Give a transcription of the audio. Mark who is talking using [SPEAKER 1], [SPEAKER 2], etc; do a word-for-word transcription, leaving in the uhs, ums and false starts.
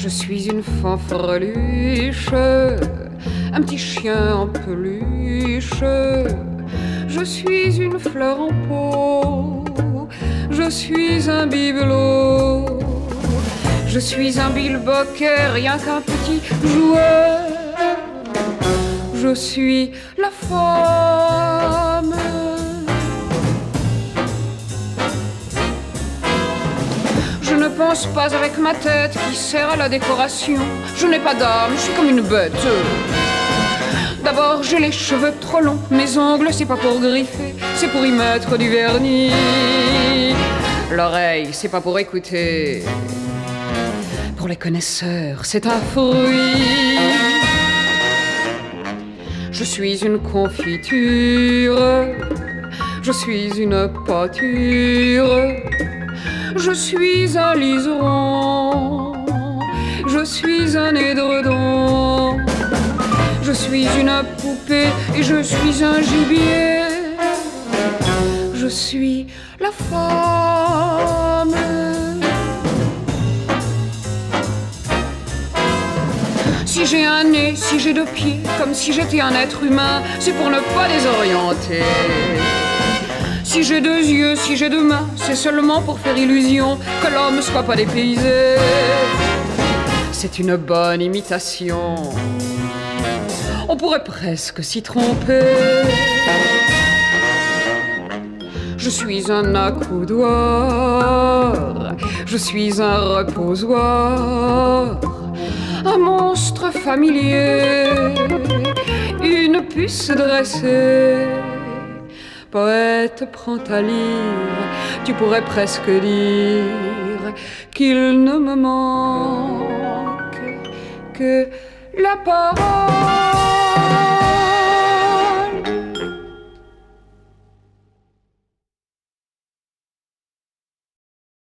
[SPEAKER 1] Je suis une fanfreluche, un petit chien en peluche. Je suis une fleur en pot, je suis un bibelot. Je suis un bilboquet, rien qu'un petit jouet. Je suis la femme. Je ne pense pas avec ma tête qui sert à la décoration. Je n'ai pas d'âme, je suis comme une bête. D'abord j'ai les cheveux trop longs, mes ongles c'est pas pour griffer, c'est pour y mettre du vernis. L'oreille c'est pas pour écouter, pour les connaisseurs c'est un fruit. Je suis une confiture, je suis une pâture. Je suis un liseron, je suis un édredon. Je suis une poupée et je suis un gibier. Je suis la femme. Si j'ai un nez, si j'ai deux pieds, comme si j'étais un être humain, c'est pour ne pas désorienter. Si j'ai deux yeux, si j'ai deux mains, c'est seulement pour faire illusion que l'homme soit pas dépaysé. C'est une bonne imitation, on pourrait presque s'y tromper. Je suis un accoudoir, je suis un reposoir, un monstre familier, une puce dressée. Poète, prends ta lyre, tu pourrais presque dire qu'il ne me manque que la parole.